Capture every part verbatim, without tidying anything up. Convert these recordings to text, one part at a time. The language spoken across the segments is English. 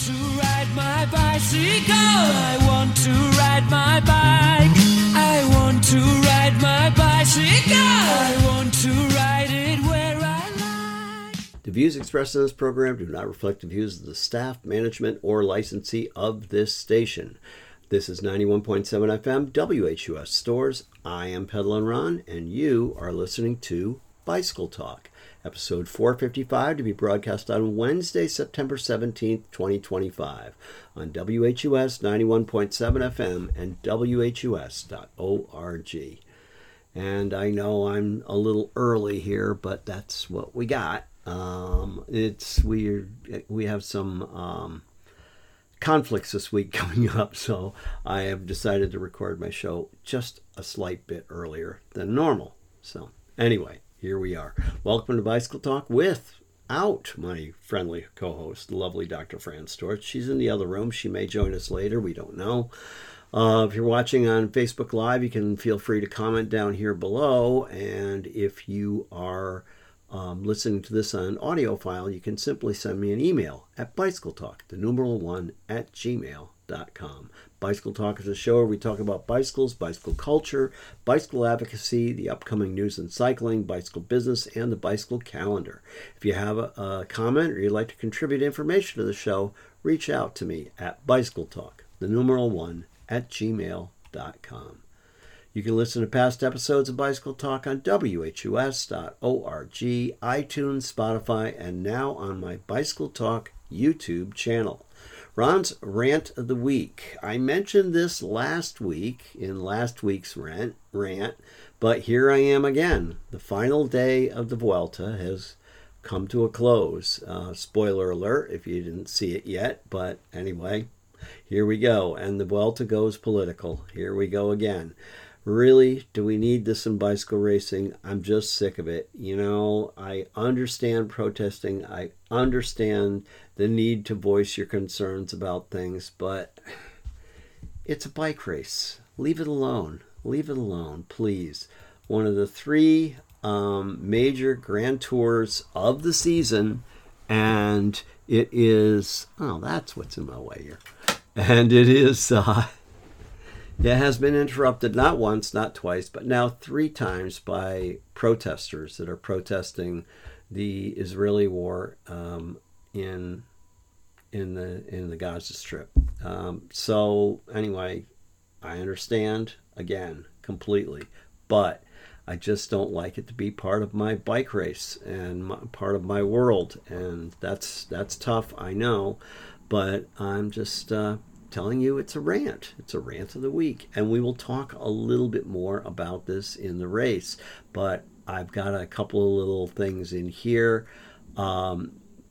to ride my bicycle. I want to ride my bike. I want to ride my bicycle. I want to ride it where I like. The views expressed in this program do not reflect the views of the staff, management, or licensee of this station. This is ninety-one point seven F M, W H U S Stores. I am Peddlin' Ron, and you are listening to Bicycle Talk, episode four fifty-five, to be broadcast on Wednesday, September seventeenth, twenty twenty-five, on W H U S ninety-one point seven F M and W H U S dot org. And I know I'm a little early here, but that's what we got. Um, it's we we have some um, conflicts this week coming up, so I have decided to record my show just a slight bit earlier than normal. So anyway, here we are. Welcome to Bicycle Talk without my friendly co-host, the lovely Doctor Fran Storch. She's in the other room. She may join us later. We don't know. Uh, if you're watching on Facebook Live, you can feel free to comment down here below. And if you are um, listening to this on an audio file, you can simply send me an email at bicycletalk, the numeral one, at gmail dot com. Bicycle Talk is a show where we talk about bicycles, bicycle culture, bicycle advocacy, the upcoming news in cycling, bicycle business, and the bicycle calendar. If you have a, a comment or you'd like to contribute information to the show, reach out to me at bicycletalk, the numeral one, at gmail dot com. You can listen to past episodes of Bicycle Talk on W H U S dot org, iTunes, Spotify, and now on my Bicycle Talk YouTube channel. Ron's Rant of the Week. I mentioned this last week in last week's rant, rant, but here I am again. The final day of the Vuelta has come to a close. Uh, spoiler alert if you didn't see it yet, but anyway, here we go. And the Vuelta goes political. Here we go again. Really, do we need this in bicycle racing? I'm just sick of it. You know, I understand protesting. I understand the need to voice your concerns about things, but it's a bike race. Leave it alone. Leave it alone, please. One of the three um, major Grand Tours of the season, and it is, oh, that's what's in my way here. And it is, uh, it has been interrupted not once, not twice, but now three times by protesters that are protesting the Israeli war um, in in the in the Gaza Strip. Um, so anyway, I understand again completely, but I just don't like it to be part of my bike race and my, part of my world, and that's that's tough, I know, but I'm just uh, telling you it's a rant. It's a rant of the week, and we will talk a little bit more about this in the race, but I've got a couple of little things in here. Um,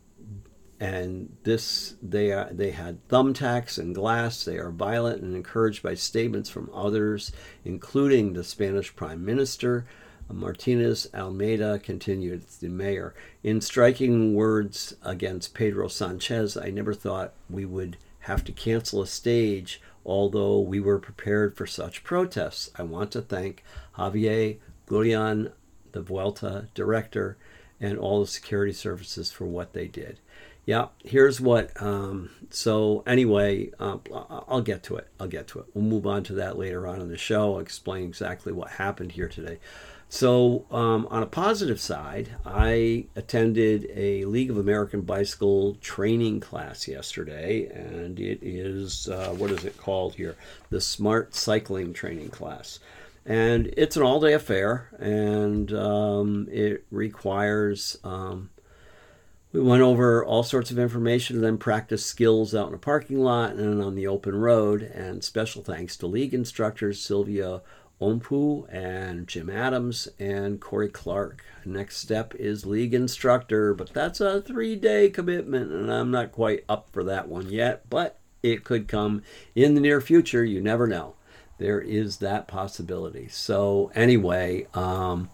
and this, they are, they had thumbtacks and glass. They are violent and encouraged by statements from others, including the Spanish Prime Minister. Martinez Almeida continued, the mayor, in striking words against Pedro Sanchez. I never thought we would have to cancel a stage, although we were prepared for such protests. I want to thank Javier Gullion, the Vuelta director, and all the security services for what they did. Yeah, here's what, um, so anyway, um, I'll get to it. I'll get to it. We'll move on to that later on in the show. I'll explain exactly what happened here today. So um, on a positive side, I attended a League of American Bicycle training class yesterday, and it is, uh, what is it called here? The Smart Cycling Training Class. And it's an all-day affair, and um, it requires, um, we went over all sorts of information and then practice skills out in a parking lot and on the open road. And special thanks to league instructors Sylvia Ompu and Jim Adams and Corey Clark. Next step is league instructor, but that's a three-day commitment, and I'm not quite up for that one yet, but it could come in the near future. You never know. There is that possibility. So anyway, um,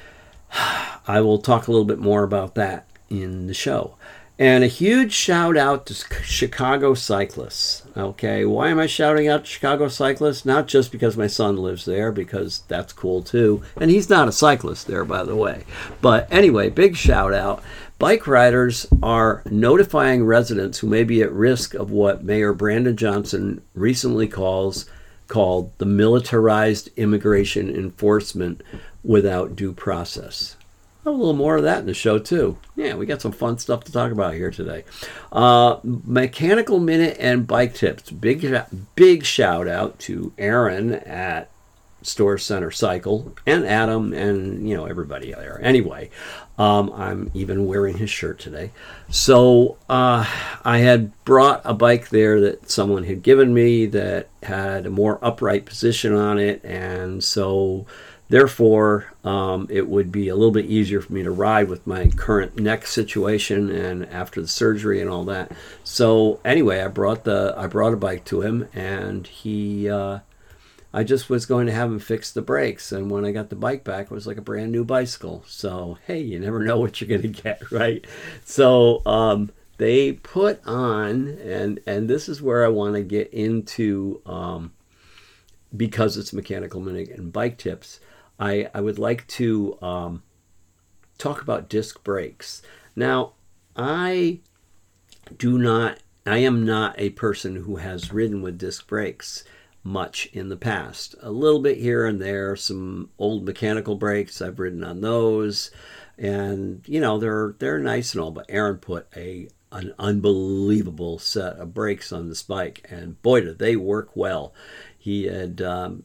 I will talk a little bit more about that in the show. And a huge shout out to Chicago cyclists. Okay, why am I shouting out to Chicago cyclists? Not just because my son lives there, because that's cool too. And he's not a cyclist there, by the way. But anyway, big shout out Bike riders are notifying residents who may be at risk of what Mayor Brandon Johnson recently calls called the militarized immigration enforcement without due process. A little more of that in the show, too. Yeah, we got some fun stuff to talk about here today. Uh, Mechanical Minute and Bike Tips. Big, big shout out to Aaron at Store Center Cycle and Adam and, you know, everybody there. Anyway, um, I'm even wearing his shirt today. So uh, I had brought a bike there that someone had given me that had a more upright position on it. And so therefore, um, it would be a little bit easier for me to ride with my current neck situation and after the surgery and all that. So anyway, I brought the I brought a bike to him, and he uh, I just was going to have him fix the brakes. And when I got the bike back, it was like a brand new bicycle. So hey, you never know what you're going to get, right? So um, they put on, and and this is where I want to get into, um, because it's Mechanical Minute and Bike Tips. I, I would like to um, talk about disc brakes. Now, I do not, I am not a person who has ridden with disc brakes much in the past. A little bit here and there, some old mechanical brakes, I've ridden on those. And, you know, they're they're nice and all, but Aaron put a an unbelievable set of brakes on this bike, and boy, did they work well. He had, um,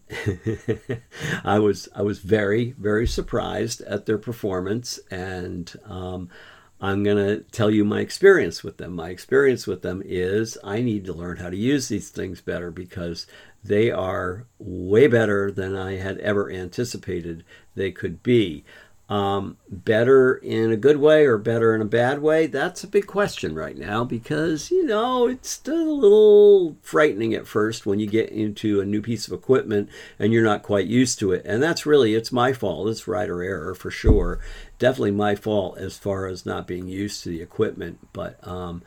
I was I was very, very surprised at their performance, and um, I'm going to tell you my experience with them. My experience with them is I need to learn how to use these things better, because they are way better than I had ever anticipated they could be. Um, better in a good way or better in a bad way? That's a big question right now, because, you know, it's still a little frightening at first when you get into a new piece of equipment and you're not quite used to it. And that's really, it's my fault. It's rider error for sure. Definitely my fault as far as not being used to the equipment. But um,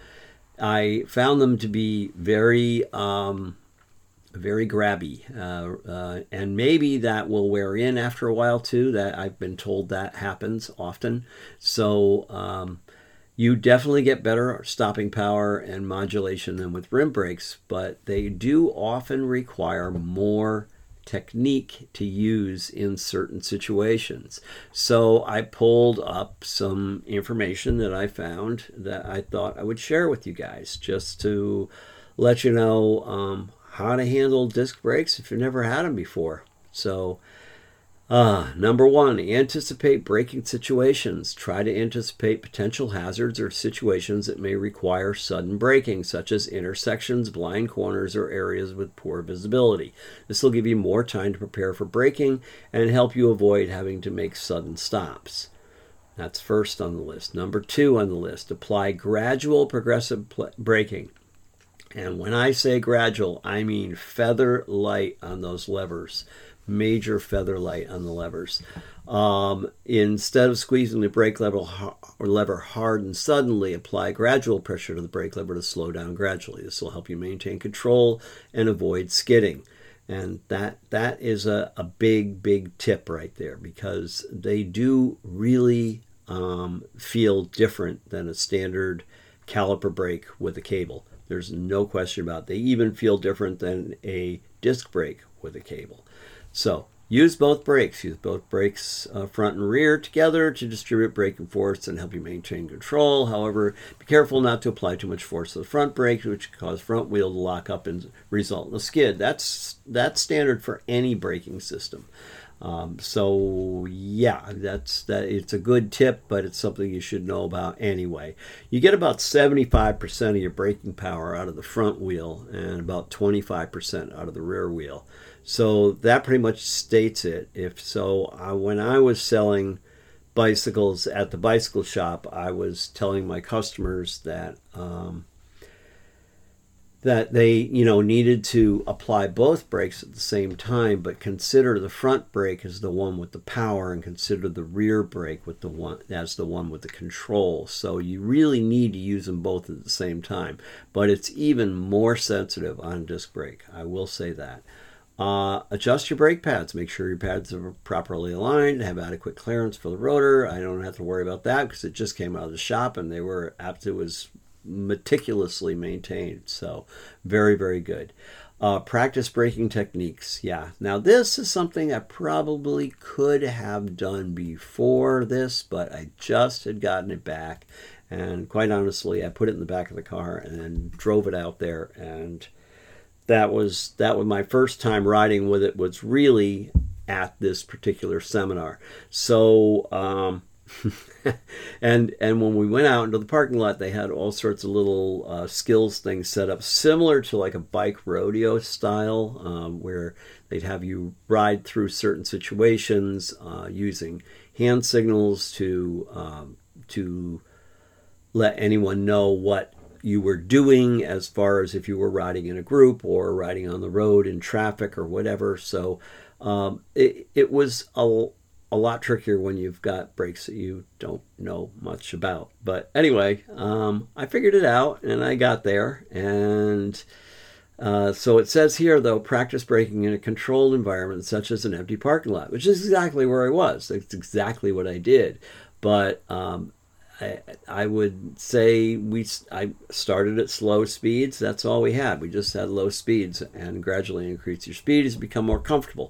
I found them to be very... Um, very grabby, uh, uh, and maybe that will wear in after a while too. That I've been told that happens often. So um, you definitely get better stopping power and modulation than with rim brakes, but they do often require more technique to use in certain situations. So I pulled up some information that I found that I thought I would share with you guys, just to let you know um, how to handle disc brakes if you've never had them before. So, uh, number one, anticipate braking situations. Try to anticipate potential hazards or situations that may require sudden braking, such as intersections, blind corners, or areas with poor visibility. This will give you more time to prepare for braking and help you avoid having to make sudden stops. That's first on the list. Number two on the list, apply gradual progressive pl- braking. And when I say gradual, I mean feather light on those levers, major feather light on the levers. Um, instead of squeezing the brake lever, or lever hard and suddenly, apply gradual pressure to the brake lever to slow down gradually. This will help you maintain control and avoid skidding. And that that is a, a big, big tip right there, because they do really um, feel different than a standard caliper brake with a cable. There's no question about it. They even feel different than a disc brake with a cable. So use both brakes. Use both brakes uh, front and rear together to distribute braking force and help you maintain control. However, be careful not to apply too much force to the front brake, which can cause front wheel to lock up and result in a skid. That's, that's standard for any braking system. Um, so yeah, that's that. It's a good tip, but it's something you should know about anyway. You get about seventy-five percent of your braking power out of the front wheel and about twenty-five percent out of the rear wheel. So that pretty much states it. If so, uh, when I was selling bicycles at the bicycle shop, I was telling my customers that um, that they, you know, needed to apply both brakes at the same time, but consider the front brake as the one with the power and consider the rear brake with the one as the one with the control. So you really need to use them both at the same time, but it's even more sensitive on disc brake. I will say that. Uh, adjust your brake pads. Make sure your pads are properly aligned, have adequate clearance for the rotor. I don't have to worry about that because it just came out of the shop and they were apt. It was meticulously maintained. So very, very good. Uh, practice braking techniques. Yeah. Now this is something I probably could have done before this, but I just had gotten it back. And quite honestly, I put it in the back of the car and then drove it out there, and that was that was my first time riding with it, was really at this particular seminar. So um, and and when we went out into the parking lot, they had all sorts of little uh, skills things set up, similar to like a bike rodeo style, um, where they'd have you ride through certain situations uh, using hand signals to um, to let anyone know what you were doing, as far as if you were riding in a group or riding on the road in traffic or whatever. So um, it, it was a, a lot trickier when you've got brakes that you don't know much about. But anyway, um, I figured it out and I got there. And uh, so it says here, though, practice braking in a controlled environment such as an empty parking lot, which is exactly where I was. That's exactly what I did. But um, I, I would say we I started at slow speeds. That's all we had. We just had low speeds, and gradually increase your speed as you become more comfortable.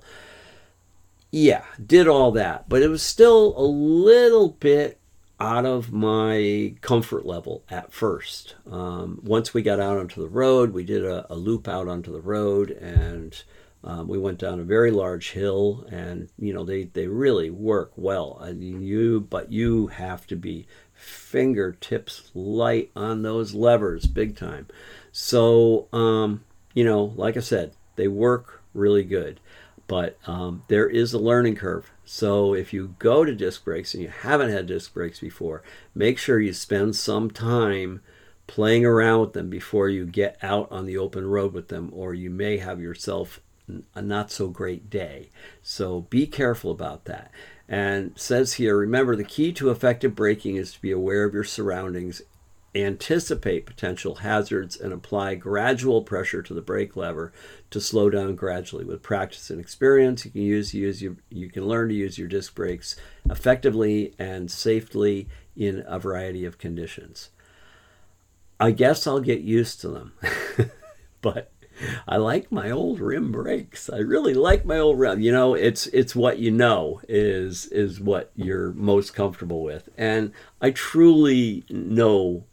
Yeah, did all that, but it was still a little bit out of my comfort level at first. Um, once we got out onto the road, we did a, a loop out onto the road, and um, we went down a very large hill, and you know they, they really work well. I mean, you but you have to be fingertips light on those levers big time. So um, you know, like I said, they work really good. But um, there is a learning curve. So if you go to disc brakes and you haven't had disc brakes before, make sure you spend some time playing around with them before you get out on the open road with them, or you may have yourself a not so great day. So be careful about that. And it says here, remember, the key to effective braking is to be aware of your surroundings, anticipate potential hazards, and apply gradual pressure to the brake lever to slow down gradually. With practice and experience, you can use use your you can learn to use your disc brakes effectively and safely in a variety of conditions. I guess I'll get used to them, but I like my old rim brakes. I really like my old rim. You know, it's it's what you know is is what you're most comfortable with, and I truly know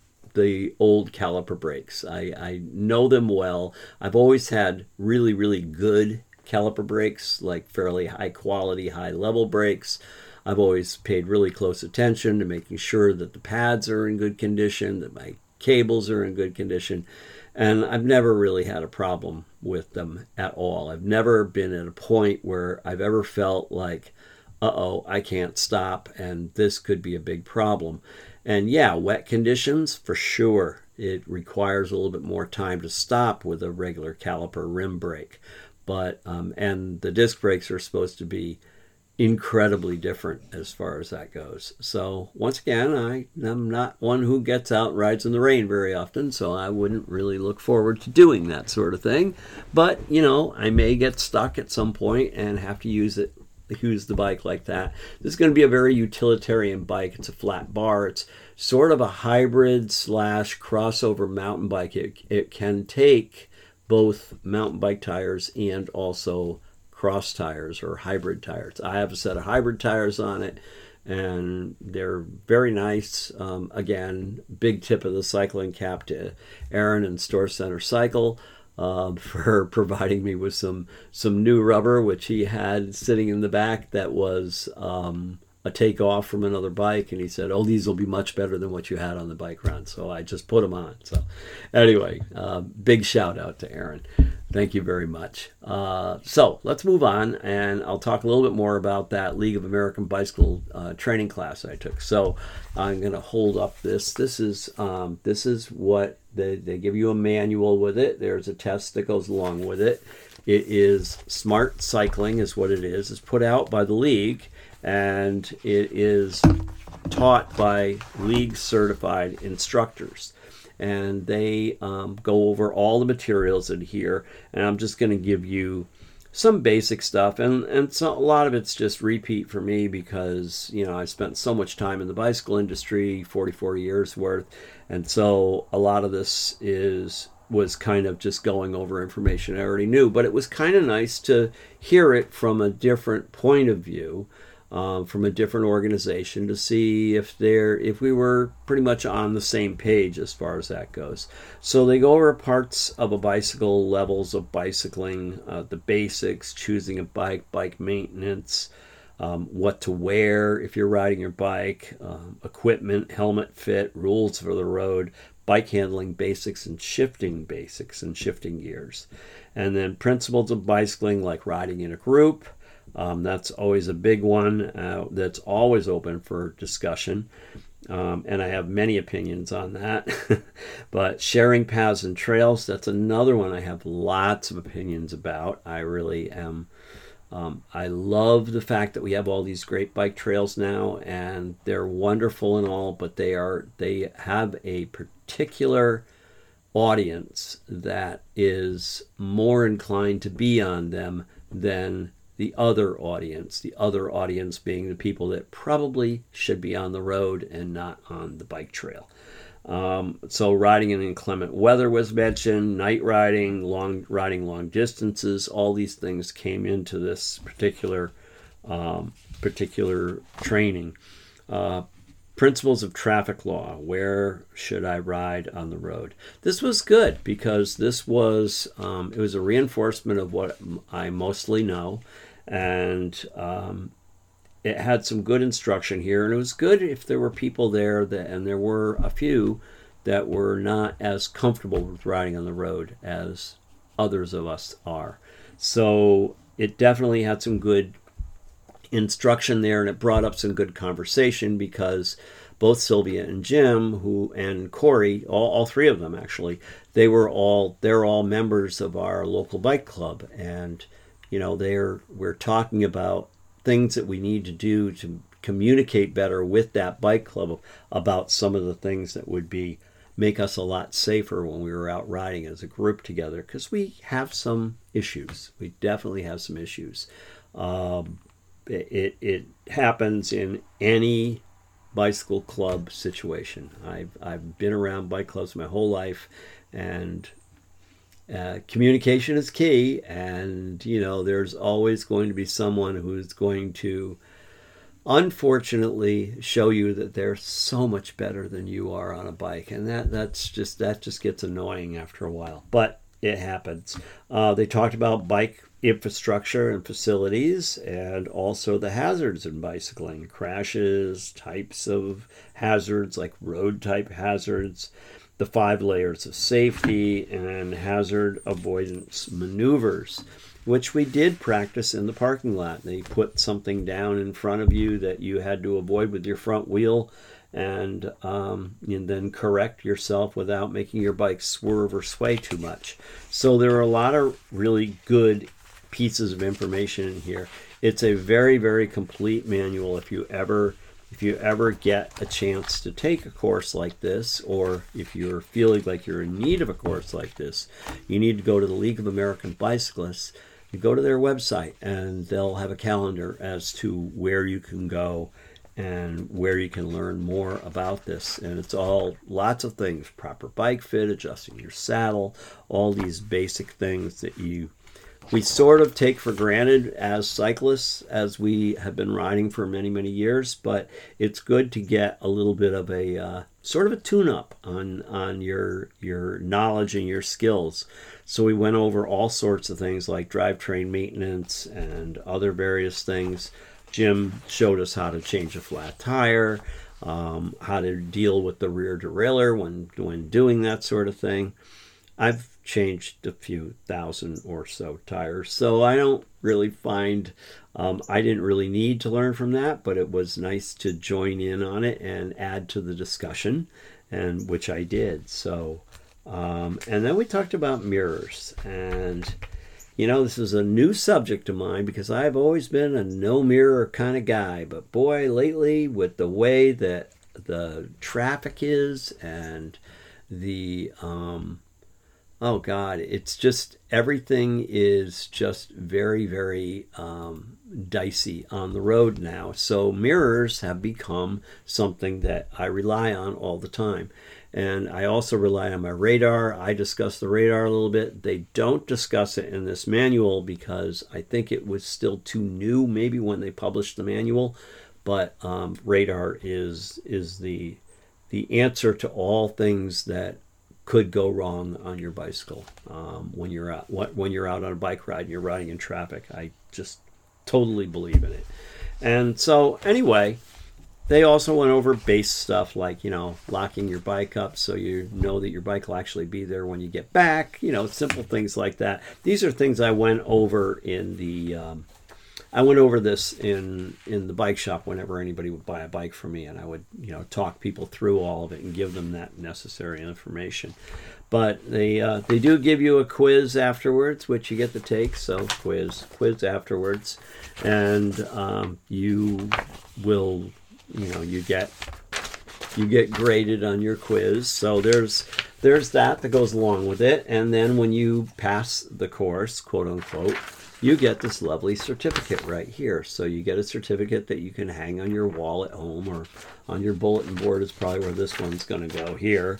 the old caliper brakes. I, I know them well. I've always had really, really good caliper brakes, like fairly high quality, high level brakes. I've always paid really close attention to making sure that the pads are in good condition, that my cables are in good condition, and I've never really had a problem with them at all. I've never been at a point where I've ever felt like, uh-oh, I can't stop, and this could be a big problem. And yeah, wet conditions, for sure, it requires a little bit more time to stop with a regular caliper rim brake. But um, and the disc brakes are supposed to be incredibly different as far as that goes. So once again, I am not one who gets out and rides in the rain very often, so I wouldn't really look forward to doing that sort of thing. But, you know, I may get stuck at some point and have to use it use the bike like that. This is going to be a very utilitarian bike. It's a flat bar. It's sort of a hybrid slash crossover mountain bike. It, it can take both mountain bike tires and also cross tires or hybrid tires. I have a set of hybrid tires on it, and they're very nice. Um, again, big tip of the cycling cap to Aaron and Store Center Cycle uh, for providing me with some some new rubber, which he had sitting in the back that was um, a takeoff from another bike, and he said, oh, these will be much better than what you had on the bike run. So I just put them on. So anyway, uh, big shout out to Aaron. Thank you very much. Uh, so let's move on, and I'll talk a little bit more about that League of American Bicycle uh, training class I took. So I'm going to hold up this. This is um, this is what they, they give you a manual with it. There's a test that goes along with it. It is Smart Cycling is what it is. It's put out by the League, and it is taught by League certified instructors. And they um, go over all the materials in here, and I'm just going to give you some basic stuff, and and so a lot of it's just repeat for me because you know I spent so much time in the bicycle industry, forty-four years worth, and so a lot of this is was kind of just going over information I already knew. But it was kind of nice to hear it from a different point of view, um, from a different organization, to see if they're if we were pretty much on the same page as far as that goes. So they go over parts of a bicycle, levels of bicycling, uh, the basics, choosing a bike, bike maintenance, um, what to wear if you're riding your bike, um, equipment, helmet fit, rules for the road, bike handling basics, and shifting basics and shifting gears. And then principles of bicycling, like riding in a group. Um, that's always a big one uh, that's always open for discussion. Um, and I have many opinions on that. But sharing paths and trails, that's another one I have lots of opinions about. I really am. Um, I love the fact that we have all these great bike trails now, and they're wonderful and all, but they are they have a particular audience that is more inclined to be on them than the other audience, the other audience being the people that probably should be on the road and not on the bike trail. Um, so riding in inclement weather was mentioned, night riding, long riding long distances, all these things came into this particular um, particular training. Uh, principles of traffic law, where should I ride on the road? This was good because this was um, it was a reinforcement of what I mostly know, and um, it had some good instruction here, and it was good if there were people there that, and there were a few that were not as comfortable with riding on the road as others of us are. So it definitely had some good instruction there, and it brought up some good conversation because both Sylvia and Jim, who and Corey, all, all three of them actually, they were all they're all members of our local bike club, and you know they're we're talking about things that we need to do to communicate better with that bike club about some of the things that would be make us a lot safer when we were out riding as a group together, because we have some issues. We definitely have some issues. Um, it, it it happens in any bicycle club situation. I've I've been around bike clubs my whole life, and Uh, communication is key, and you know there's always going to be someone who's going to unfortunately show you that they're so much better than you are on a bike, and that that's just that just gets annoying after a while, but it happens. Uh, they talked about bike infrastructure and facilities, and also the hazards in bicycling, crashes, types of hazards like road type hazards, the five layers of safety, and hazard avoidance maneuvers, which we did practice in the parking lot. They put something down in front of you that you had to avoid with your front wheel, and, um, and then correct yourself without making your bike swerve or sway too much. So there are a lot of really good pieces of information in here. It's a very, very complete manual. If you ever If you ever get a chance to take a course like this, or if you're feeling like you're in need of a course like this, you need to go to the League of American Bicyclists. You go to their website, and they'll have a calendar as to where you can go and where you can learn more about this. And it's all lots of things: proper bike fit, adjusting your saddle, all these basic things that you we sort of take for granted as cyclists, as we have been riding for many, many years. But it's good to get a little bit of a uh, sort of a tune-up on on your your knowledge and your skills. So we went over all sorts of things like drivetrain maintenance and other various things. Jim showed us how to change a flat tire, um, how to deal with the rear derailleur when when doing that sort of thing. I've changed a few thousand or so tires, so I don't really find um, I didn't really need to learn from that, but it was nice to join in on it and add to the discussion, and which I did. So um, and then we talked about mirrors, and you know this is a new subject of mine because I've always been a no mirror kind of guy, but boy, lately with the way that the traffic is and the um, Oh God, it's just everything is just very, very um, dicey on the road now. So mirrors have become something that I rely on all the time. And I also rely on my radar. I discuss the radar a little bit. They don't discuss it in this manual because I think it was still too new, maybe when they published the manual. But um, radar is is the the answer to all things that could go wrong on your bicycle um, when you're out when you're out on a bike ride and you're riding in traffic. I just totally believe in it. And so anyway, they also went over base stuff like, you know, locking your bike up so you know that your bike will actually be there when you get back, you know, simple things like that. These are things I went over in the um, I went over this in in the bike shop whenever anybody would buy a bike from me, and I would, you know, talk people through all of it and give them that necessary information. But they uh, they do give you a quiz afterwards, which you get to take. So quiz quiz afterwards, and um, you will, you know, you get you get graded on your quiz. So there's there's that that goes along with it, and then when you pass the course, quote unquote, you get this lovely certificate right here. So you get a certificate that you can hang on your wall at home, or on your bulletin board is probably where this one's going to go here.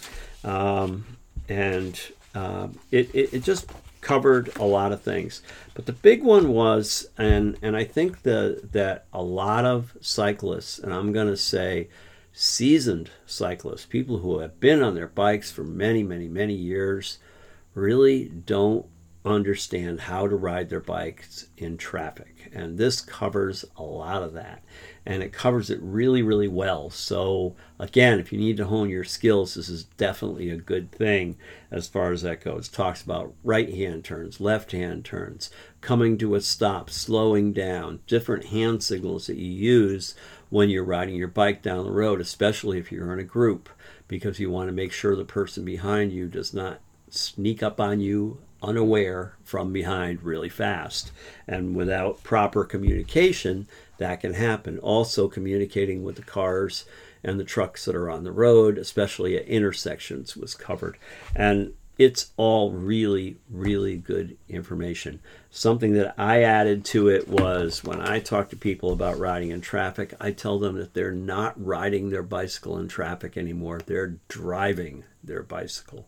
Um, and uh, it, it, it just covered a lot of things. But the big one was, and, and I think the, that a lot of cyclists, and I'm going to say seasoned cyclists, people who have been on their bikes for many, many, many years, really don't understand how to ride their bikes in traffic. And this covers a lot of that, and it covers it really, really well. So again, if you need to hone your skills, this is definitely a good thing as far as that goes. It talks about right hand turns, left hand turns, coming to a stop, slowing down, different hand signals that you use when you're riding your bike down the road, especially if you're in a group, because you want to make sure the person behind you does not sneak up on you unaware from behind really fast. And without proper communication, that can happen. Also, communicating with the cars and the trucks that are on the road, especially at intersections, was covered. And it's all really, really good information. Something that I added to it was when I talk to people about riding in traffic, I tell them that they're not riding their bicycle in traffic anymore. They're driving their bicycle.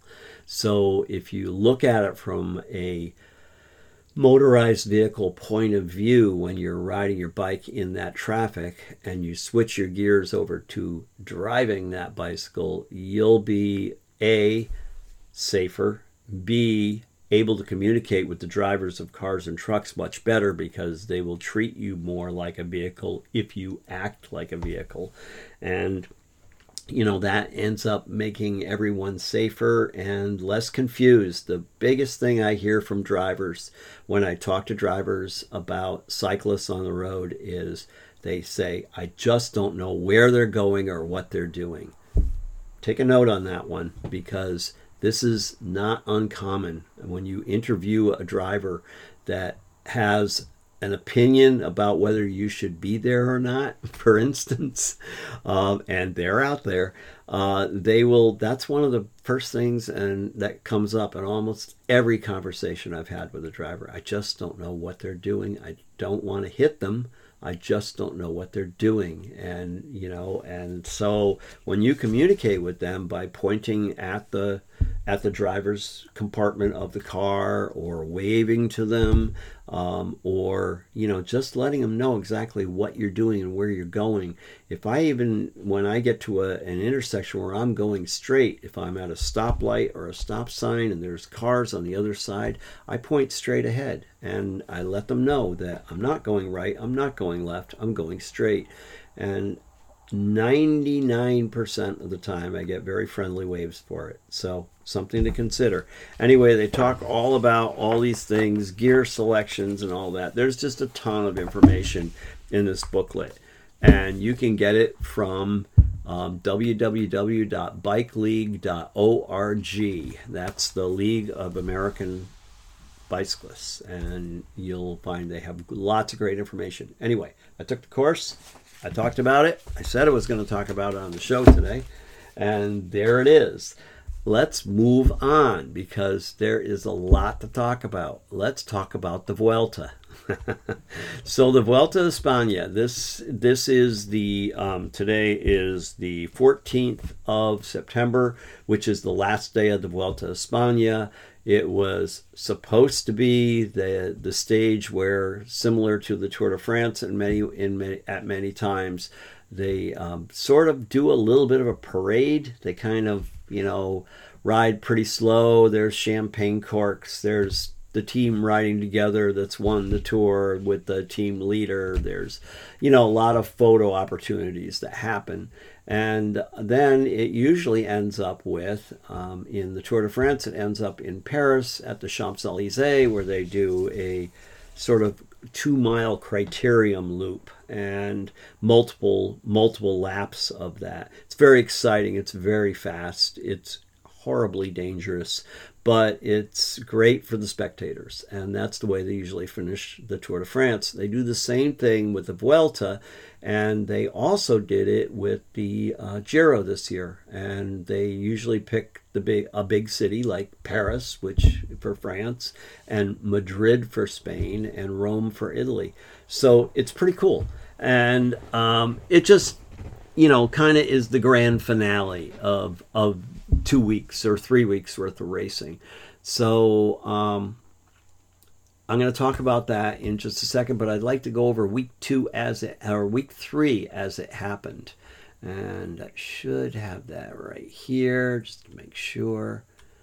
So if you look at it from a motorized vehicle point of view when you're riding your bike in that traffic and you switch your gears over to driving that bicycle, you'll be A, safer, B, able to communicate with the drivers of cars and trucks much better because they will treat you more like a vehicle if you act like a vehicle. And you know, that ends up making everyone safer and less confused. The biggest thing I hear from drivers when I talk to drivers about cyclists on the road is they say, I just don't know where they're going or what they're doing. Take a note on that one, because this is not uncommon. When you interview a driver that has an opinion about whether you should be there or not, for instance, um, and they're out there, uh, they will, that's one of the first things and that comes up in almost every conversation I've had with a driver. I just don't know what they're doing. I don't want to hit them. I just don't know what they're doing. And, you know, and so when you communicate with them by pointing at the at the driver's compartment of the car or waving to them, um, or, you know, just letting them know exactly what you're doing and where you're going. If I even, when I get to a, an intersection where I'm going straight, if I'm at a stoplight or a stop sign and there's cars on the other side, I point straight ahead and I let them know that I'm not going right, I'm not going left, I'm going straight. And ninety-nine percent of the time I get very friendly waves for it. So something to consider. Anyway, they talk all about all these things, gear selections and all that. There's just a ton of information in this booklet, and you can get it from um, w w w dot bike league dot org. That's the League of American Bicyclists, and you'll find they have lots of great information. Anyway, I took the course. I talked about it. I said I was going to talk about it on the show today, and there it is. let's move on because there is a lot to talk about. Let's talk about the Vuelta. So the Vuelta a España, this this is the um, today is the fourteenth of September, which is the last day of the Vuelta a España. It was supposed to be the the stage where, similar to the Tour de France, and many in many, at many times, they um, sort of do a little bit of a parade. They kind of, you know, ride pretty slow. There's champagne corks. There's the team riding together that's won the Tour with the team leader. There's, you know, a lot of photo opportunities that happen. And then it usually ends up with, um, in the Tour de France, it ends up in Paris at the Champs-Élysées, where they do a sort of two-mile criterium loop and multiple multiple laps of that. It's very exciting. It's very fast. It's horribly dangerous, but it's great for the spectators, and that's the way they usually finish the Tour de France. They do the same thing with the Vuelta, and they also did it with the uh, Giro this year, and they usually pick the big a big city like Paris, which for France, and Madrid for Spain, and Rome for Italy. So it's pretty cool, and um, it just, you know, kind of is the grand finale of of two weeks or three weeks worth of racing. So um, I'm going to talk about that in just a second, but I'd like to go over week two as it, or week three as it happened. And I should have that right here just to make sure.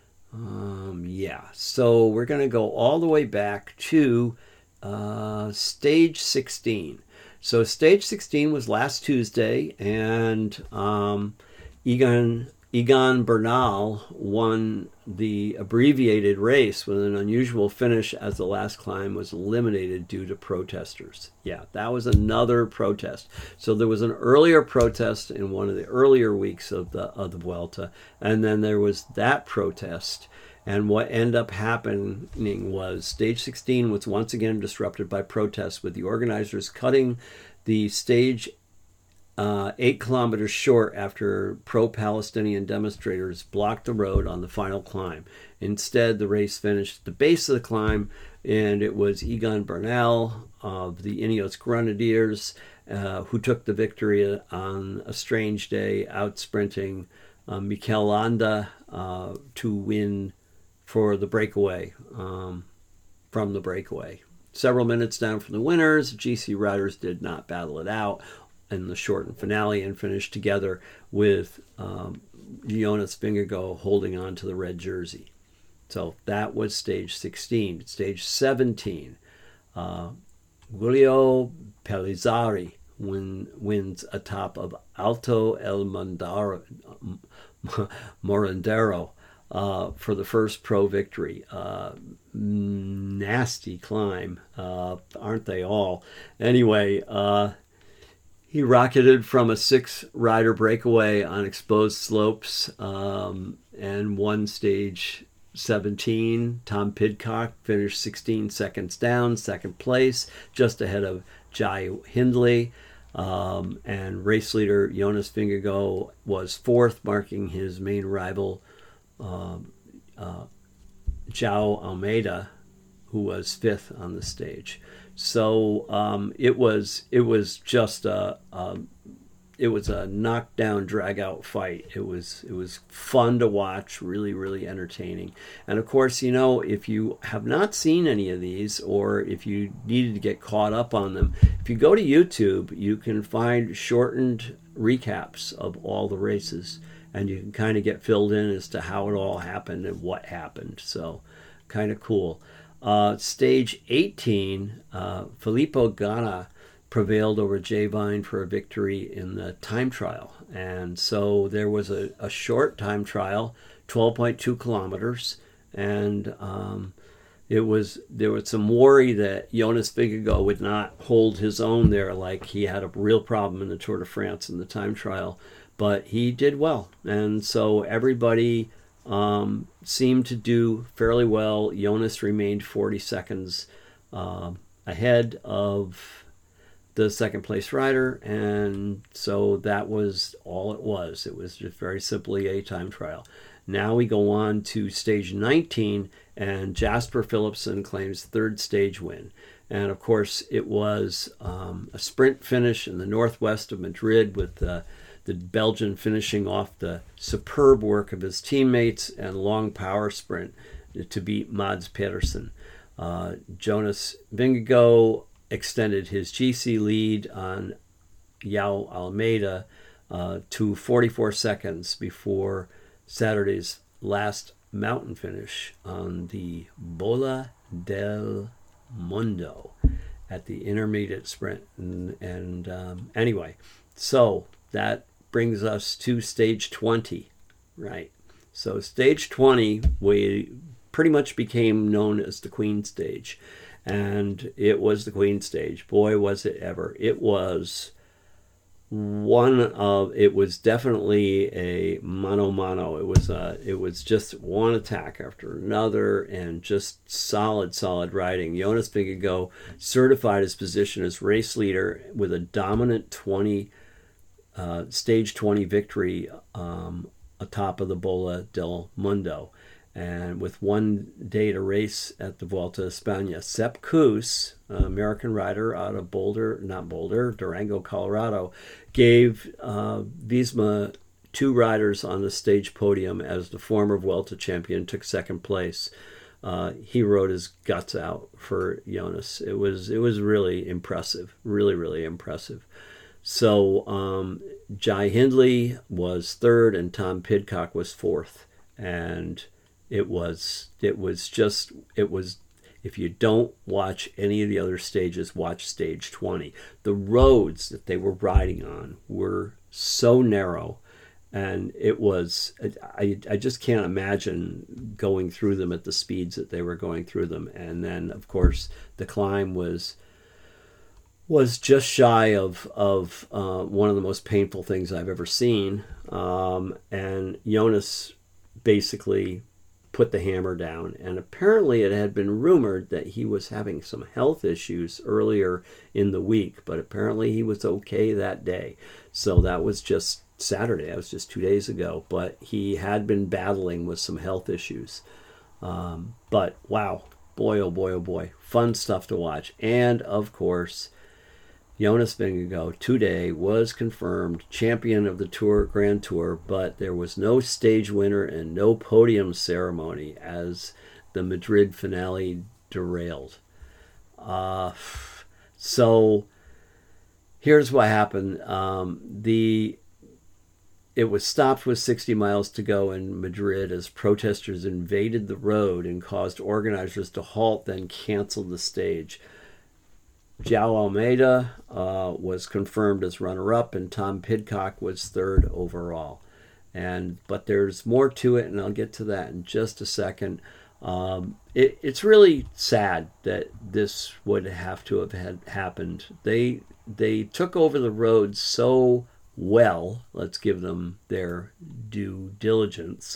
Um, yeah, so we're going to go all the way back to uh, stage sixteen. So stage sixteen was last Tuesday, and um, Egan Egan Bernal won the abbreviated race with an unusual finish, as the last climb was eliminated due to protesters. Yeah, that was another protest. So there was an earlier protest in one of the earlier weeks of the of the Vuelta, and then there was that protest. And what ended up happening was stage sixteen was once again disrupted by protests, with the organizers cutting the stage Uh, eight kilometers short after pro-Palestinian demonstrators blocked the road on the final climb. Instead, the race finished at the base of the climb, and it was Egan Bernal of the Ineos Grenadiers uh, who took the victory on a strange day, out-sprinting uh, Mikel Landa uh, to win for the breakaway, um, from the breakaway. Several minutes down from the winners, G C riders did not battle it out in the shortened finale and finished together with um, Jonas Vingegaard holding on to the red jersey. So that was stage sixteen. Stage seventeen, uh, Giulio Pellizzari win, wins atop of Alto El Mondaro, Morandero uh, for the first pro victory. Uh, nasty climb, uh, aren't they all? Anyway, uh, he rocketed from a six-rider breakaway on exposed slopes um, and won stage seventeen. Tom Pidcock finished sixteen seconds down, second place, just ahead of Jai Hindley. Um, and race leader Jonas Vingegaard was fourth, marking his main rival, um, uh, João Almeida, who was fifth on the stage. So um, it was it was just a, a it was a knockdown, drag out fight. It was it was fun to watch, really really entertaining. And of course, you know, if you have not seen any of these, or if you needed to get caught up on them, if you go to YouTube, you can find shortened recaps of all the races, and you can kind of get filled in as to how it all happened and what happened. So kind of cool. Uh, stage eighteen, uh, Filippo Ganna prevailed over Jay Vine for a victory in the time trial. And so there was a, a short time trial, twelve point two kilometers, and um, it was there was some worry that Jonas Vingegaard would not hold his own there, like he had a real problem in the Tour de France in the time trial, but he did well. And so everybody Um, seemed to do fairly well. Jonas remained forty seconds uh, ahead of the second place rider, and so that was all it was. It was just very simply a time trial. Now we go on to stage nineteen, and Jasper Philipsen claims third stage win. And of course, it was um, a sprint finish in the northwest of Madrid, with the, the Belgian finishing off the superb work of his teammates and long power sprint to beat Mads Pedersen. Uh, Jonas Vingegaard extended his G C lead on Joao Almeida uh, to forty-four seconds before Saturday's last mountain finish on the Bola del Mundo at the intermediate sprint. And, and um, anyway, so that brings us to stage twenty, right? So stage twenty, we pretty much became known as the Queen stage. And it was the Queen stage. Boy, was it ever. It was one of, it was definitely a mano mano. It was a, it was just one attack after another, and just solid, solid riding. Jonas Vingegaard certified his position as race leader with a dominant twenty, uh, stage twenty victory um, atop of the Bola del Mundo. And with one day to race at the Vuelta a España, Sepp Kuss, an American rider out of Boulder, not Boulder, Durango, Colorado, gave uh, Visma two riders on the stage podium as the former Vuelta champion took second place. Uh, he rode his guts out for Jonas. It was it was really impressive, really, really impressive. So um, Jai Hindley was third, and Tom Pidcock was fourth. And It was, it was just, it was, if you don't watch any of the other stages, watch stage twenty. The roads that they were riding on were so narrow, and it was, I, I just can't imagine going through them at the speeds that they were going through them. And then, of course, the climb was, was just shy of, of uh, one of the most painful things I've ever seen. Um, and Jonas basically put the hammer down, and apparently it had been rumored that he was having some health issues earlier in the week, but apparently he was okay that day. So that was just Saturday, that was just two days ago, but he had been battling with some health issues. Um, but wow, boy, oh boy, oh boy, fun stuff to watch. And of course, Jonas Vingegaard today was confirmed champion of the Tour Grand Tour, but there was no stage winner and no podium ceremony as the Madrid finale derailed. Uh, so here's what happened. Um, the it was stopped with sixty miles to go in Madrid as protesters invaded the road and caused organizers to halt, then cancel the stage. Joao Almeida uh, was confirmed as runner-up, and Tom Pidcock was third overall. And but there's more to it, and I'll get to that in just a second. Um, it, it's really sad that this would have to have had happened. They they took over the road so well, let's give them their due diligence,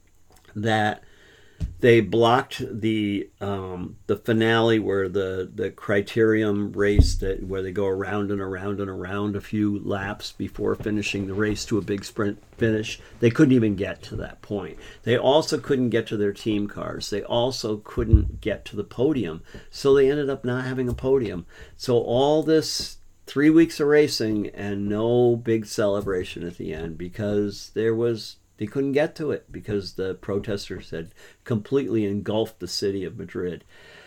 that they blocked the um, the finale where the, the criterium race, that where they go around and around and around a few laps before finishing the race to a big sprint finish. They couldn't even get to that point. They also couldn't get to their team cars. They also couldn't get to the podium. So they ended up not having a podium. So all this three weeks of racing and no big celebration at the end, because there was They couldn't get to it because the protesters had completely engulfed the city of Madrid.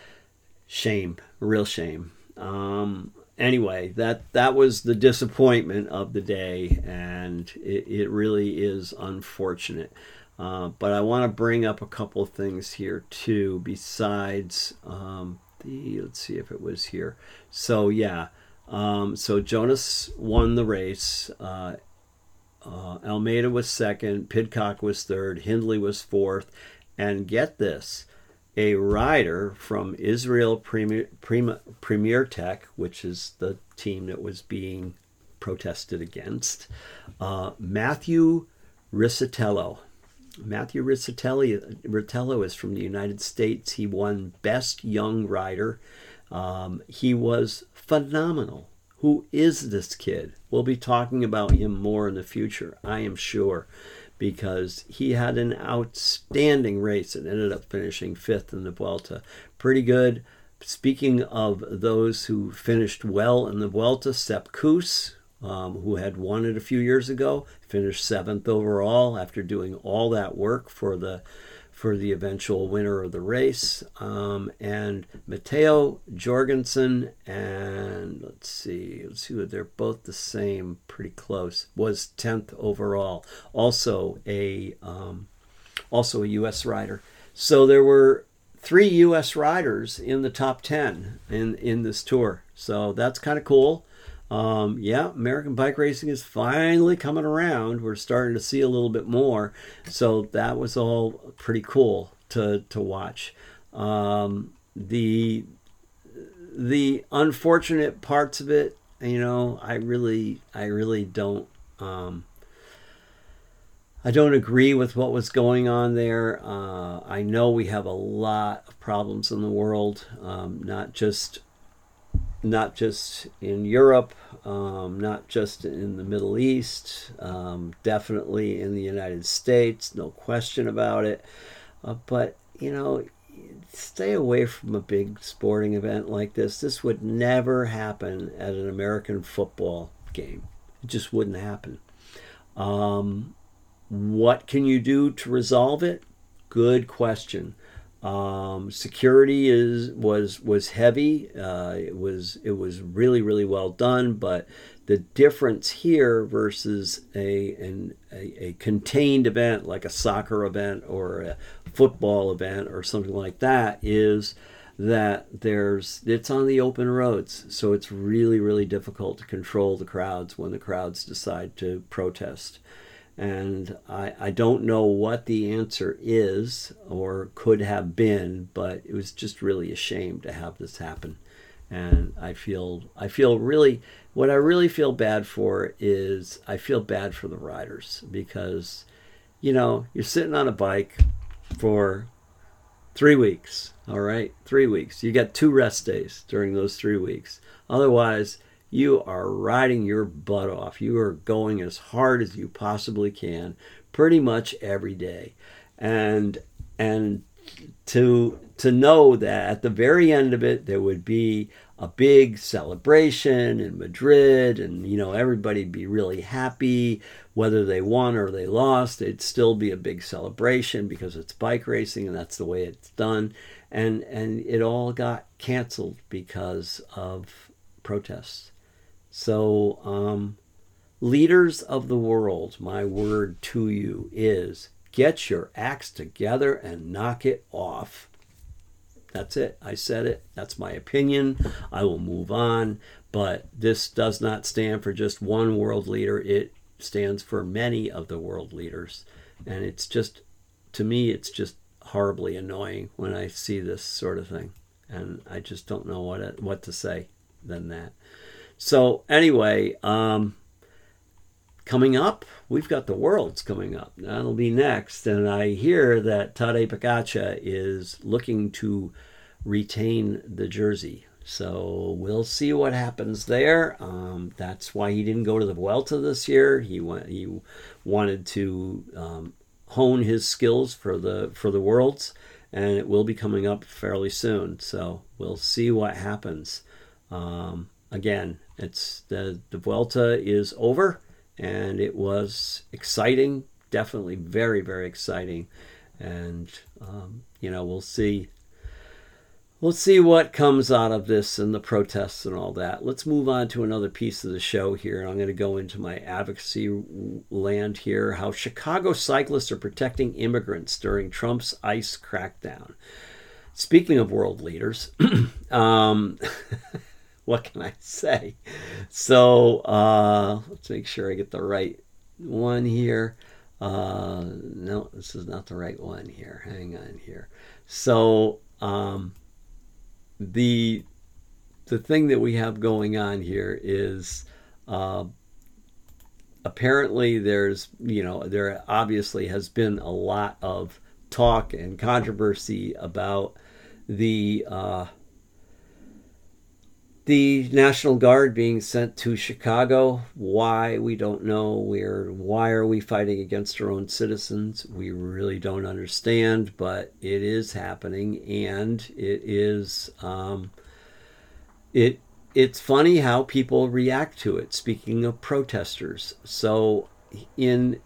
Shame, real shame. Um, anyway, that, that was the disappointment of the day, and it, it really is unfortunate. Uh, but I want to bring up a couple of things here too, besides um, the, let's see if it was here. So yeah, um, so Jonas won the race. Uh, Uh, Almeida was second, Pidcock was third, Hindley was fourth, and get this, a rider from Israel Premier, Premier, Premier Tech, which is the team that was being protested against, uh, Matthew Riccitello. Matthew Riccitello is from the United States. He won Best Young Rider. Um, he was phenomenal. Who is this kid? We'll be talking about him more in the future, I am sure. because he had an outstanding race and ended up finishing fifth in the Vuelta. Pretty good. Speaking of those who finished well in the Vuelta, Sepp Kuss, um, who had won it a few years ago, finished seventh overall after doing all that work for the for the eventual winner of the race. Um, and Matteo Jorgensen and let's see, let's see, they're both the same, pretty close, was tenth overall. Also a um, also a U S rider. So there were three U S riders in the top ten in, in this tour. So that's kind of cool. Um, yeah, American bike racing is finally coming around. We're starting to see a little bit more. So that was all pretty cool to, to watch. Um, the, the unfortunate parts of it, you know, I really, I really don't, um, I don't agree with what was going on there. Uh, I know we have a lot of problems in the world, um, not just not just in Europe, um, not just in the Middle East, um, definitely in the United States, no question about it. Uh, but, you know, stay away from a big sporting event like this. This would never happen at an American football game. It just wouldn't happen. Um, What can you do to resolve it? Good question. Um, security is was was heavy. Uh, it was it was really really well done. But the difference here versus a an, a, a contained event like a soccer event or a football event or something like that is that there's it's on the open roads, so it's really really difficult to control the crowds when the crowds decide to protest. And I, I don't know what the answer is or could have been, but it was just really a shame to have this happen. And I feel I feel really, what I really feel bad for is I feel bad for the riders because, you know, you're sitting on a bike for three weeks, all right? Three weeks. You got two rest days during those three weeks. Otherwise, you are riding your butt off. You are going as hard as you possibly can, pretty much every day. And and to to know that at the very end of it, there would be a big celebration in Madrid, and you know everybody'd be really happy, whether they won or they lost. It'd still be a big celebration because it's bike racing, and that's the way it's done. And and it all got canceled because of protests. So, um, leaders of the world, my word to you is get your acts together and knock it off. That's it. I said it. That's my opinion. I will move on. But this does not stand for just one world leader. It stands for many of the world leaders. And it's just, to me, it's just horribly annoying when I see this sort of thing. And I just don't know what what to say than that. So anyway, um, coming up, we've got the Worlds coming up. That'll be next. And I hear that Tadej Pogačar is looking to retain the jersey. So we'll see what happens there. Um, that's why he didn't go to the Vuelta this year. He went, he wanted to um, hone his skills for the for the Worlds, and it will be coming up fairly soon. So we'll see what happens. Um, again, it's the the Vuelta is over, and it was exciting, definitely very very exciting, and um, you know we'll see. We'll see what comes out of this and the protests and all that. Let's move on to another piece of the show here. I'm going to go into my advocacy land here. How Chicago cyclists are protecting immigrants during Trump's ICE crackdown. Speaking of world leaders, um, what can I say? So uh, let's make sure I get the right one here. Uh, no, this is not the right one here. Hang on here. So... Um, The the thing that we have going on here is uh, apparently there's, you know, there obviously has been a lot of talk and controversy about the uh, The National Guard being sent to Chicago. Why? We don't know. We're, why are we fighting against our own citizens? We really don't understand, but it is happening, and it is... Um, it it's funny how people react to it. Speaking of protesters. So in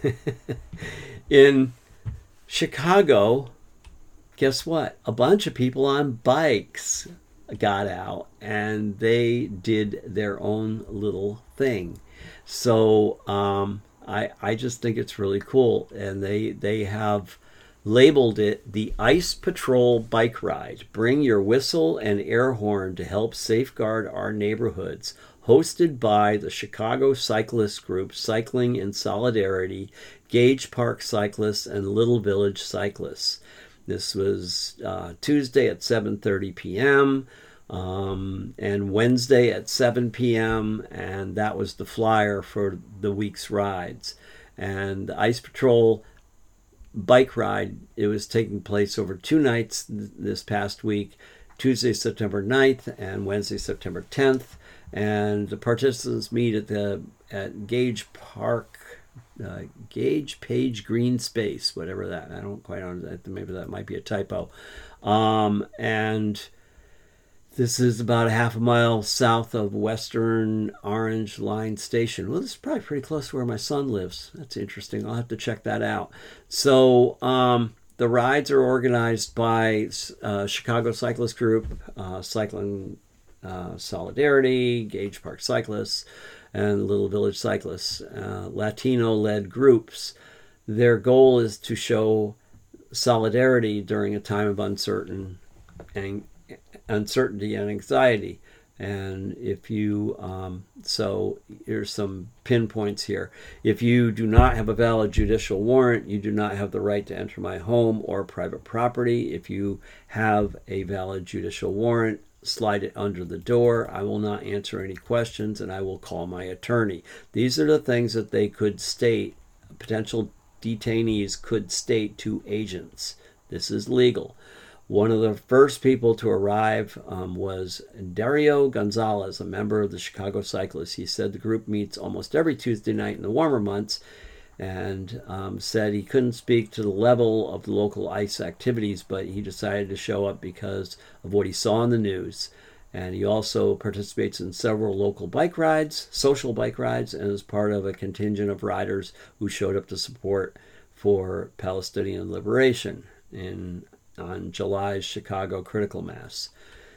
in Chicago, guess what? A bunch of people on bikes got out and they did their own little thing. So um, I I just think it's really cool, and they they have labeled it the Ice Patrol Bike Ride. Bring your whistle and air horn to help safeguard our neighborhoods. Hosted by the Chicago Cyclist Group, Cycling in Solidarity, Gage Park Cyclists, and Little Village Cyclists. This was uh, Tuesday at seven thirty p.m. Um, and Wednesday at seven p.m. And that was the flyer for the week's rides. And the Ice Patrol Bike Ride, it was taking place over two nights th- this past week, Tuesday, September ninth and Wednesday, September tenth. And the participants meet at the at Gage Park, uh, Gage Page Green Space, whatever that. I don't quite understand. Maybe that might be a typo. Um, and this is about a half a mile south of Western Orange Line Station. Well, this is probably pretty close to where my son lives. That's interesting. I'll have to check that out. So um, the rides are organized by uh, Chicago Cyclist Group, uh, Cycling uh, Solidarity, Gage Park Cyclists, and Little Village Cyclists, uh, Latino-led groups. Their goal is to show solidarity during a time of uncertain and uncertainty and anxiety. And if you um, so here's some pinpoints here. If you do not have a valid judicial warrant, you do not have the right to enter my home or private property. If you have a valid judicial warrant, slide it under the door. I will not answer any questions, and I will call my attorney. These are the things that they could state, potential detainees could state to agents. This is legal. One of the first people to arrive um, was Dario Gonzalez, a member of the Chicago Cyclists. He said the group meets almost every Tuesday night in the warmer months, and um, said he couldn't speak to the level of the local ICE activities, but he decided to show up because of what he saw in the news. And he also participates in several local bike rides, social bike rides, and is part of a contingent of riders who showed up to support for Palestinian liberation in on July's Chicago Critical Mass.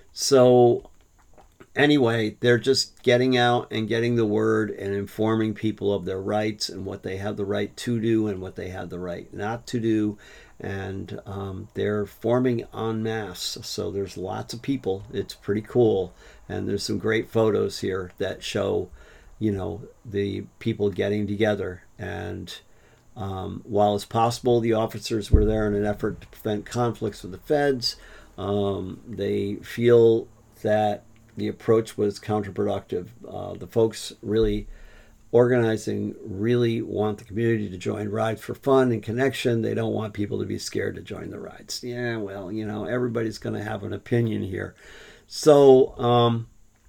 So anyway, they're just getting out and getting the word and informing people of their rights and what they have the right to do and what they have the right not to do. And um, they're forming en masse. So there's lots of people. It's pretty cool. And there's some great photos here that show, you know, the people getting together. And Um, while it's possible the officers were there in an effort to prevent conflicts with the feds, um, they feel that the approach was counterproductive. Uh, the folks really organizing really want the community to join rides for fun and connection. They don't want people to be scared to join the rides. Yeah, well, you know, everybody's going to have an opinion here. So um,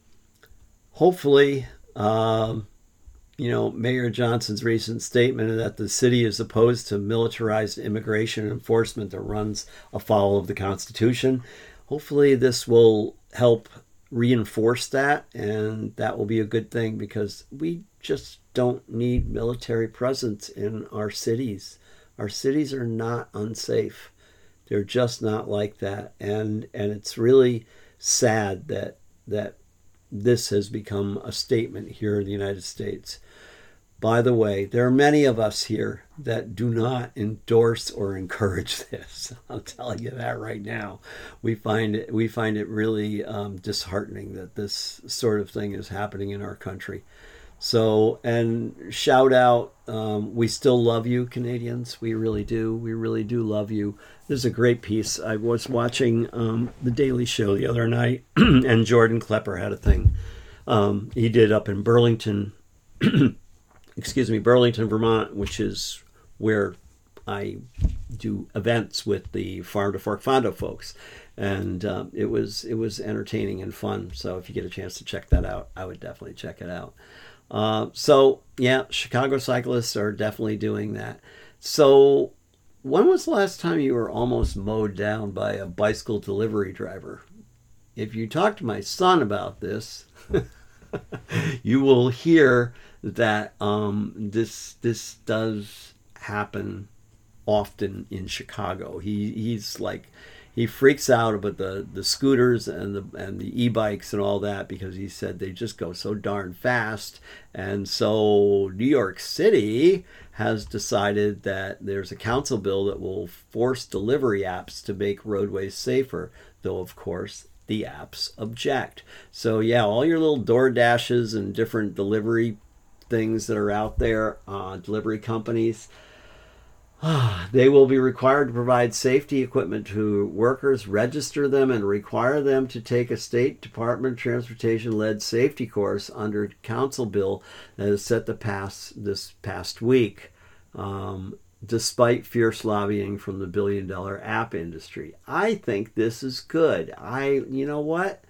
hopefully... Um, You know, Mayor Johnson's recent statement that the city is opposed to militarized immigration enforcement that runs afoul of the Constitution. Hopefully this will help reinforce that, and that will be a good thing, because we just don't need military presence in our cities. Our cities are not unsafe. They're just not like that. And and it's really sad that that this has become a statement here in the United States. By the way, there are many of us here that do not endorse or encourage this. I'm telling you that right now. We find it, we find it really um, disheartening that this sort of thing is happening in our country. So, and shout out, um, we still love you, Canadians. We really do. We really do love you. There's a great piece. I was watching um, The Daily Show the other night, and Jordan Klepper had a thing um, he did up in Burlington, excuse me, Burlington, Vermont, which is where I do events with the Farm to Fork Fondo folks, and um, it was it was entertaining and fun. So if you get a chance to check that out, I would definitely check it out. Uh, so yeah, Chicago cyclists are definitely doing that. So when was the last time you were almost mowed down by a bicycle delivery driver? If you talk to my son about this, you will hear that um, this this does happen often in Chicago. He he's like he freaks out about the, the scooters and the and the e-bikes and all that, because he said they just go so darn fast. And so New York City has decided that there's a council bill that will force delivery apps to make roadways safer, though of course the apps object. So yeah, all your little DoorDashes and different delivery things that are out there, uh, delivery companies, they will be required to provide safety equipment to workers, register them, and require them to take a State Department of Transportation-led safety course under council bill that is set to pass this past week, um, despite fierce lobbying from the billion-dollar app industry. I think this is good. I, you know what?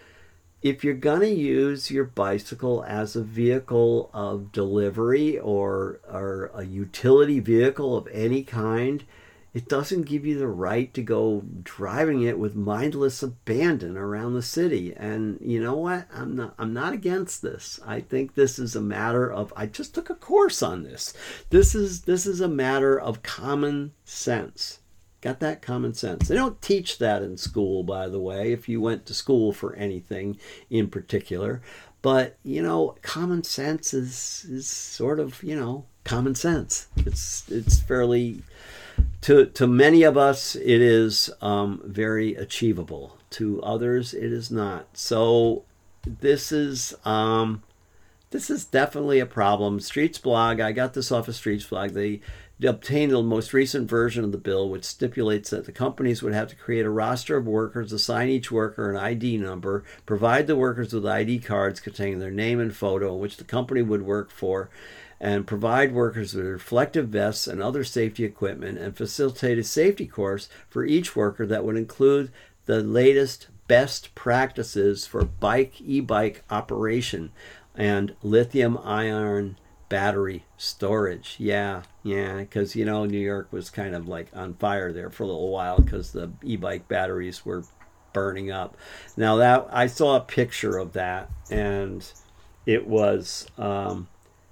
If you're going to use your bicycle as a vehicle of delivery or, or a utility vehicle of any kind, it doesn't give you the right to go driving it with mindless abandon around the city. And you know what? I'm not, I'm not against this. I think this is a matter of, I just took a course on this. This is, this is a matter of common sense. Got that? Common sense. They don't teach that in school, by the way, if you went to school for anything in particular. But, you know, common sense is is sort of, you know, common sense. It's it's fairly, to to many of us, it is um, very achievable. To others, it is not. So this is um, this is definitely a problem. Streets Blog, I got this off of Streets Blog. They obtained the most recent version of the bill, which stipulates that the companies would have to create a roster of workers, assign each worker an I D number, provide the workers with I D cards containing their name and photo, which the company would work for, and provide workers with reflective vests and other safety equipment, and facilitate a safety course for each worker that would include the latest best practices for bike, e-bike operation and lithium-ion battery storage. Yeah, yeah, because, you know, New York was kind of like on fire there for a little while because the e-bike batteries were burning up. Now that I saw a picture of that, and it was um,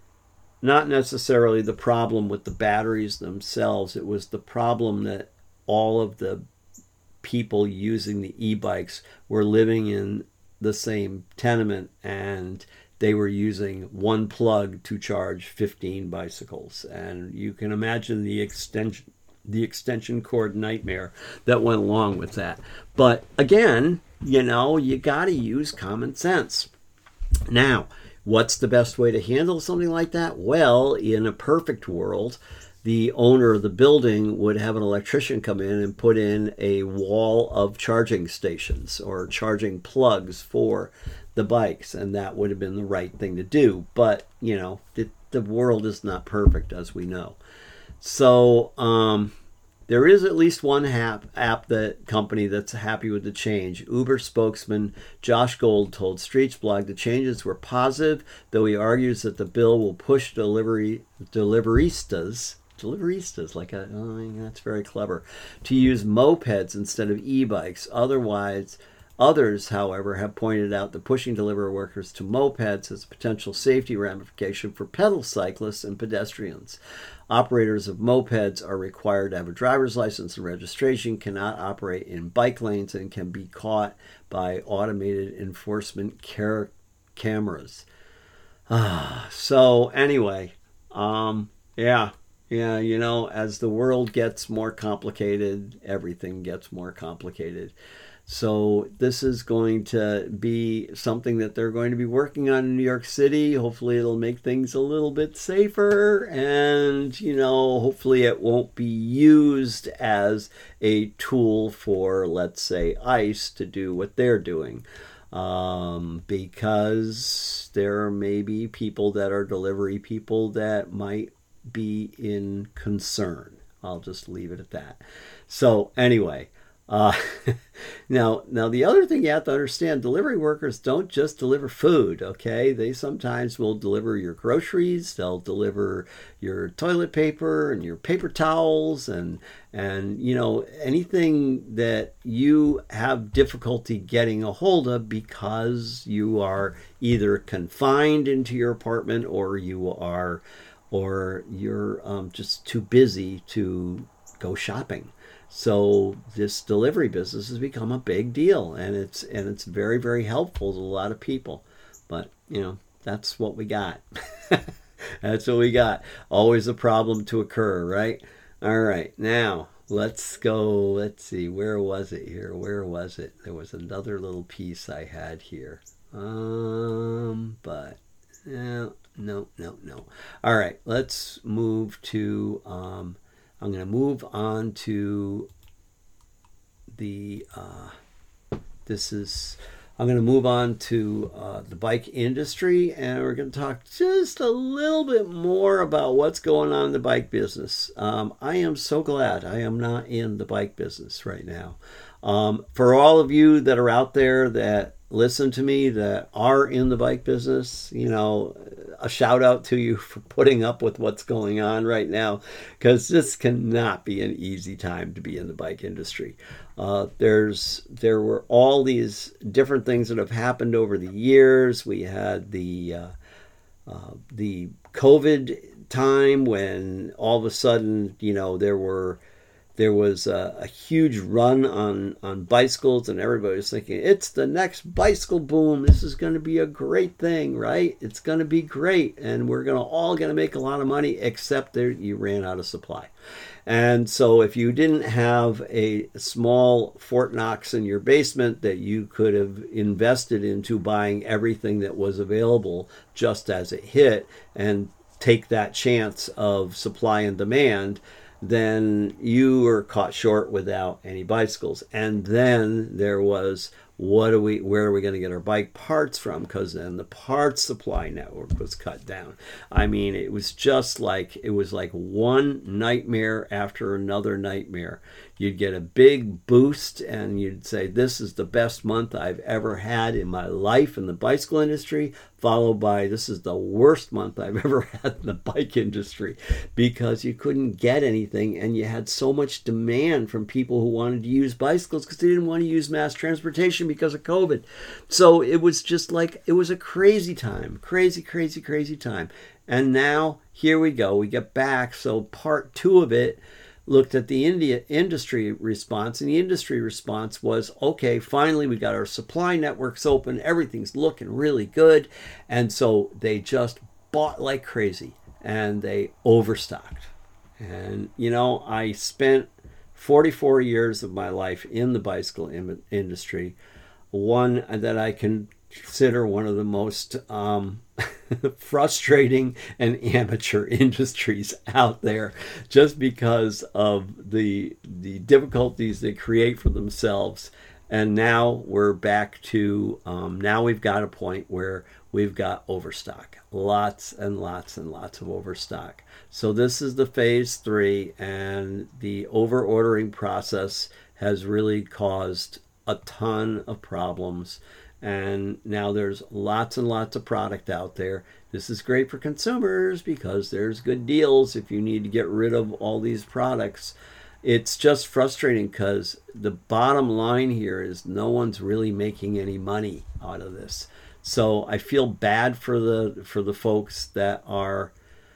not necessarily the problem with the batteries themselves. It was the problem that all of the people using the e-bikes were living in the same tenement, and they were using one plug to charge fifteen bicycles. And you can imagine the extension the extension cord nightmare that went along with that. But again, you know, you got to use common sense. Now, what's the best way to handle something like that? Well, in a perfect world, the owner of the building would have an electrician come in and put in a wall of charging stations or charging plugs for the bikes, and that would have been the right thing to do. But, you know, the, the world is not perfect, as we know. So um, there is at least one app, app that company that's happy with the change. Uber spokesman Josh Gold told Streets Blog the changes were positive, though he argues that the bill will push delivery deliveristas deliveristas like a oh, that's very clever to use mopeds instead of e-bikes. Otherwise Others, however, have pointed out that pushing delivery workers to mopeds has a potential safety ramification for pedal cyclists and pedestrians. Operators of mopeds are required to have a driver's license and registration, cannot operate in bike lanes, and can be caught by automated enforcement car- cameras. Ah, so anyway, um, yeah, yeah, you know, as the world gets more complicated, everything gets more complicated. So this is going to be something that they're going to be working on in New York City. Hopefully it'll make things a little bit safer, and, you know, hopefully it won't be used as a tool for, let's say, ICE to do what they're doing. Um, because there may be people that are delivery people that might be in concern. I'll just leave it at that. So anyway, uh, now now the other thing you have to understand, delivery workers don't just deliver food, okay? They sometimes will deliver your groceries, they'll deliver your toilet paper and your paper towels and and you know anything that you have difficulty getting a hold of because you are either confined into your apartment or you are or you're um, just too busy to go shopping. So this delivery business has become a big deal, and it's and it's very, very helpful to a lot of people. But you know, that's what we got. That's what we got. Always a problem to occur, right? All right, now let's go. Let's see, where was it here? Where was it? There was another little piece I had here. Um, but no, no, no, no. All right, let's move to. Um, I'm going to move on to the, uh, this is, I'm going to move on to uh, the bike industry, and we're going to talk just a little bit more about what's going on in the bike business. Um, I am so glad I am not in the bike business right now. Um, for all of you that are out there that listen to me that are in the bike business, you know, a shout out to you for putting up with what's going on right now, because this cannot be an easy time to be in the bike industry. Uh, there's there were all these different things that have happened over the years. We had the uh, uh, the COVID time when all of a sudden, you know, there were There was a, a huge run on, on bicycles, and everybody was thinking, it's the next bicycle boom. This is going to be a great thing, right? It's going to be great, and we're going to all going to make a lot of money, except there you ran out of supply. And so if you didn't have a small Fort Knox in your basement that you could have invested into buying everything that was available just as it hit and take that chance of supply and demand, then you were caught short without any bicycles. And then there was, what do we, where are we going to get our bike parts from? Because then the parts supply network was cut down. I mean, it was just like, it was like one nightmare after another nightmare. You'd get a big boost and you'd say, this is the best month I've ever had in my life in the bicycle industry, followed by, this is the worst month I've ever had in the bike industry, because you couldn't get anything and you had so much demand from people who wanted to use bicycles because they didn't want to use mass transportation because of COVID. So it was just like, it was a crazy time, crazy, crazy, crazy time. And now here we go, we get back. So part two of it looked at the India industry response, and the industry response was, okay, finally we got our supply networks open, everything's looking really good. And so they just bought like crazy and they overstocked. And you know, I spent forty-four years of my life in the bicycle in- industry, one that I can consider one of the most um, frustrating and amateur industries out there, just because of the the difficulties they create for themselves. And now we're back to um, now we've got a point where we've got overstock, lots and lots and lots of overstock. So this is the phase three, and the over ordering process has really caused a ton of problems. And now there's lots and lots of product out there. This is great for consumers because there's good deals if you need to get rid of all these products. It's just frustrating because the bottom line here is no one's really making any money out of this. So I feel bad for the for the folks that are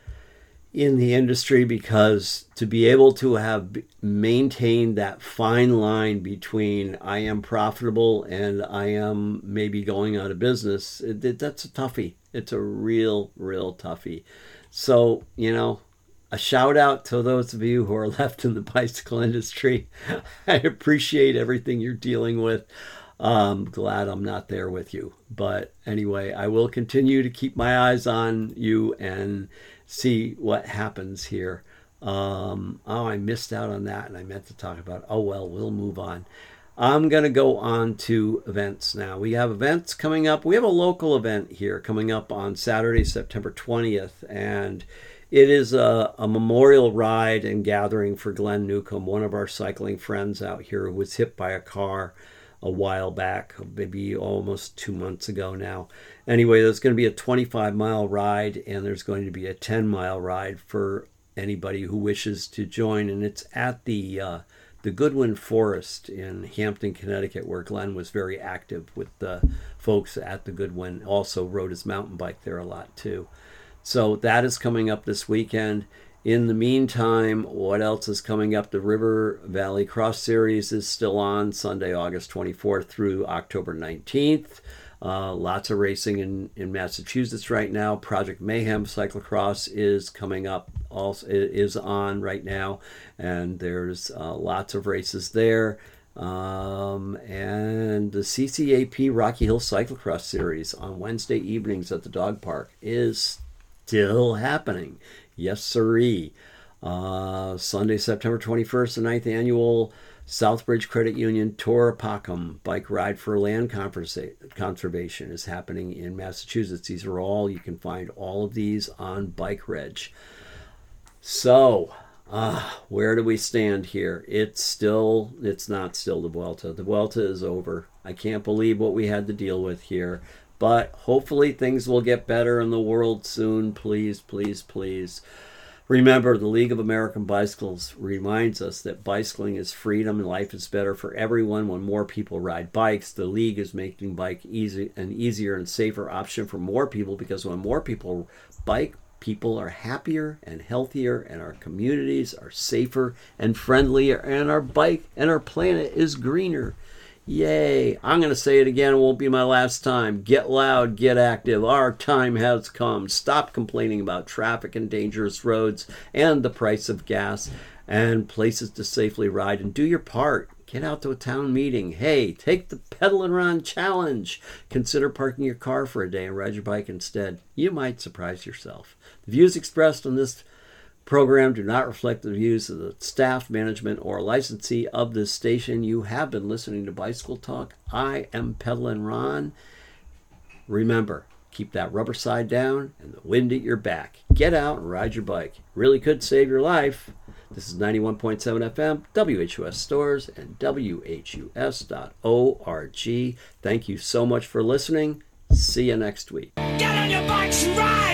in the industry, because to be able to have maintained that fine line between I am profitable and I am maybe going out of business, it, it, that's a toughie. It's a real, real toughie. So, you know, a shout out to those of you who are left in the bicycle industry. I appreciate everything you're dealing with. I'm glad I'm not there with you. But anyway, I will continue to keep my eyes on you and see what happens here. Um, oh, I missed out on that, and I meant to talk about, oh, well, we'll move on. I'm going to go on to events now. We have events coming up. We have a local event here coming up on Saturday, September twentieth, and It is a, a memorial ride and gathering for Glenn Newcomb, one of our cycling friends out here who was hit by a car a while back, maybe almost two months ago now. Anyway, there's going to be a twenty-five mile ride, and there's going to be a ten mile ride for anybody who wishes to join. And it's at the uh, the Goodwin Forest in Hampton, Connecticut, where Glenn was very active with the folks at the Goodwin. Also rode his mountain bike there a lot too. So that is coming up this weekend. In the meantime, what else is coming up? The River Valley Cross Series is still on Sunday, August twenty-fourth through October nineteenth. Uh, lots of racing in, in Massachusetts right now. Project Mayhem Cyclocross is coming up, also is on right now, and there's uh, lots of races there. Um, and the C C A P Rocky Hill Cyclocross Series on Wednesday evenings at the dog park is still happening. Yes, sirree. Uh, Sunday, September twenty-first, the ninth annual Southbridge Credit Union Tora Pacum Bike Ride for Land Conservation is happening in Massachusetts. These are all, you can find all of these on Bike Reg. So, uh, where do we stand here? It's still, it's not still the Vuelta. The Vuelta is over. I can't believe what we had to deal with here. But hopefully things will get better in the world soon. Please, please, please. Remember, the League of American Bicycles reminds us that bicycling is freedom and life is better for everyone when more people ride bikes. The League is making bike easy an easier and safer option for more people, because when more people bike, people are happier and healthier, and our communities are safer and friendlier, and our bike and our planet is greener. Yay. I'm going to say it again. It won't be my last time. Get loud, get active. Our time has come. Stop complaining about traffic and dangerous roads and the price of gas and places to safely ride, and do your part. Get out to a town meeting. Hey, take the Pedal and Run Challenge. Consider parking your car for a day and ride your bike instead. You might surprise yourself. The views expressed on this program do not reflect the views of the staff, management, or licensee of this station. You have been listening to Bicycle Talk. I am Pedalin' Ron. Remember, keep that rubber side down and the wind at your back. Get out and ride your bike. Really could save your life. This is ninety-one point seven F M, W H U S Stores, and W H U S dot org. Thank you so much for listening. See you next week. Get on your bikes and ride!